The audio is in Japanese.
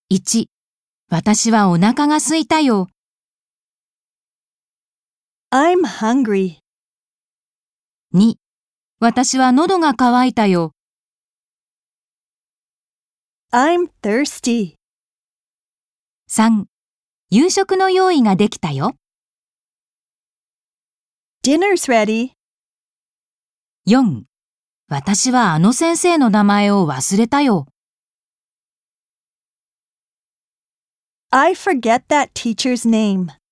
1、私はお腹が空いたよ。 I'm hungry. 2、私は喉が渇いたよ。 I'm thirsty. 3、夕食の用意ができたよ。 Dinner's ready. 4、私はあの先生の名前を忘れたよ。 I forget that teacher's name.